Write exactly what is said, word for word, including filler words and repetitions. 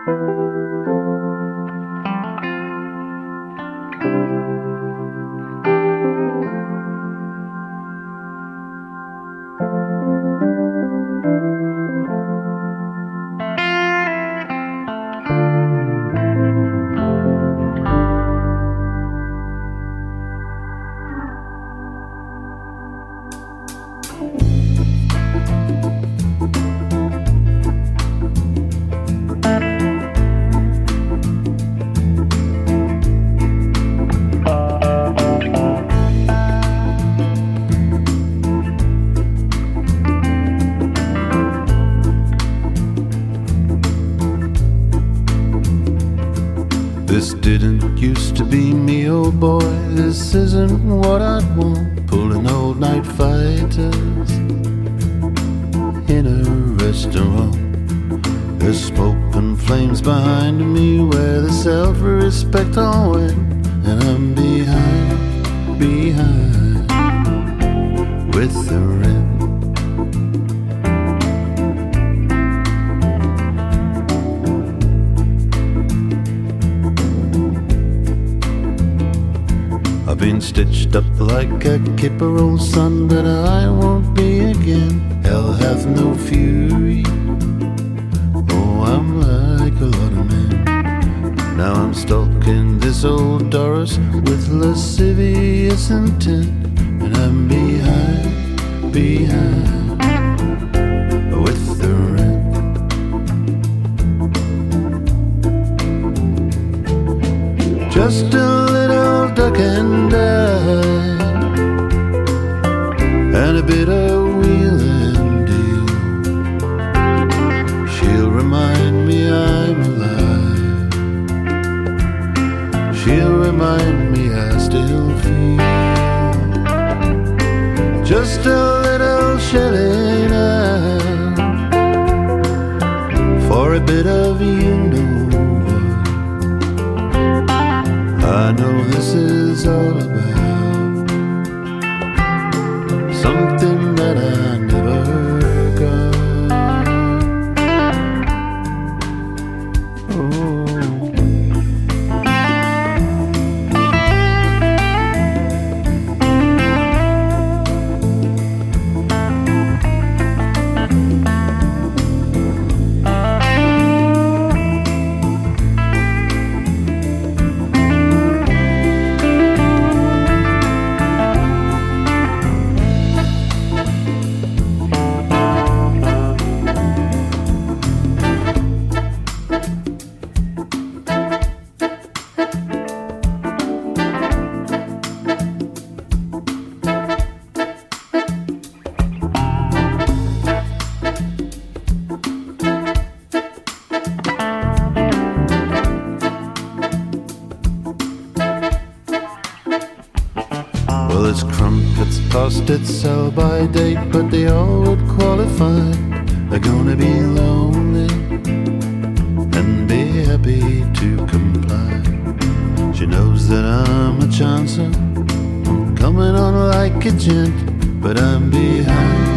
This didn't used to be me, oh boy. This isn't what I'd want. Pulling old night fighters in a restaurant. There's smoke and flames behind me where the self-respect all went. And I'm behind, behind with the rent. I've been stitched up like a kipper, old son, but I won't be again. Hell hath no fury. Oh, I'm like a lot of men. Now I'm stuck in this old Doris with lascivious intent. And I'm behind, behind with the rent. Just a little duck and die, and a bit of wheel and deal. She'll remind me I'm alive. She'll remind me I still feel. Just a little shelling out for a bit of you know. I know this is all about something that I never got. Oh. Well, this crumpet's past its sell-by date, but they all would qualify. They're gonna be lonely and be happy to comply. She knows that I'm a chancer, coming on like a gent, but I'm behind.